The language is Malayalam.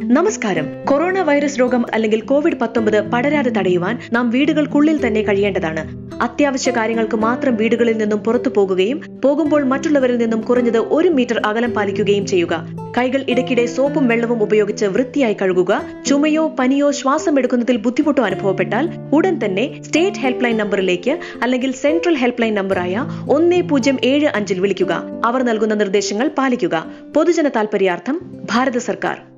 നമസ്കാരം. കൊറോണ വൈറസ് രോഗം അല്ലെങ്കിൽ COVID-19 പടരാതെ തടയുവാൻ നാം വീടുകൾക്കുള്ളിൽ തന്നെ കഴിയേണ്ടതാണ്. അത്യാവശ്യ കാര്യങ്ങൾക്ക് മാത്രം വീടുകളിൽ നിന്നും പുറത്തു പോകുമ്പോൾ മറ്റുള്ളവരിൽ നിന്നും കുറഞ്ഞത് 1 മീറ്റർ അകലം പാലിക്കുകയും ചെയ്യുക. കൈകൾ ഇടയ്ക്കിടെ സോപ്പും വെള്ളവും ഉപയോഗിച്ച് വൃത്തിയായി കഴുകുക. ചുമയോ പനിയോ ശ്വാസം എടുക്കുന്നതിൽ ബുദ്ധിമുട്ടോ അനുഭവപ്പെട്ടാൽ ഉടൻ തന്നെ സ്റ്റേറ്റ് ഹെൽപ്പ് ലൈൻ നമ്പറിലേക്ക് അല്ലെങ്കിൽ സെൻട്രൽ ഹെൽപ്പ് ലൈൻ നമ്പറായ 1075 വിളിക്കുക. അവർ നൽകുന്ന നിർദ്ദേശങ്ങൾ പാലിക്കുക. പൊതുജന താൽപര്യാർത്ഥം ഭാരത സർക്കാർ.